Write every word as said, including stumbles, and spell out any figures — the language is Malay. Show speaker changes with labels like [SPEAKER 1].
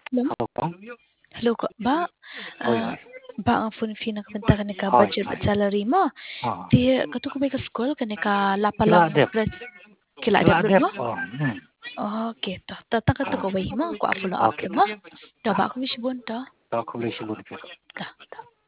[SPEAKER 1] Hello?
[SPEAKER 2] Hello?
[SPEAKER 1] Hello ko. Ba,
[SPEAKER 2] Oi,
[SPEAKER 1] ah,
[SPEAKER 2] oi.
[SPEAKER 1] ba ang phone fee na kabanta ka ni ka
[SPEAKER 2] Hi,
[SPEAKER 1] budget
[SPEAKER 2] hi.
[SPEAKER 1] at salary mo?
[SPEAKER 2] Ah,
[SPEAKER 1] Di, kato ko may ka school ka ni ka
[SPEAKER 2] kila
[SPEAKER 1] lapalang
[SPEAKER 2] Adep.
[SPEAKER 1] grad. Kila
[SPEAKER 2] Kila
[SPEAKER 1] adab
[SPEAKER 2] Adep.
[SPEAKER 1] mo?
[SPEAKER 2] Oh, hmm.
[SPEAKER 1] Okay, to. Tatang ka to ko way mo. Ko a follow up
[SPEAKER 2] Okay.
[SPEAKER 1] mo. To
[SPEAKER 2] Ah,
[SPEAKER 1] ba ako misibon to?
[SPEAKER 2] ako ulit siguro.
[SPEAKER 1] To, to.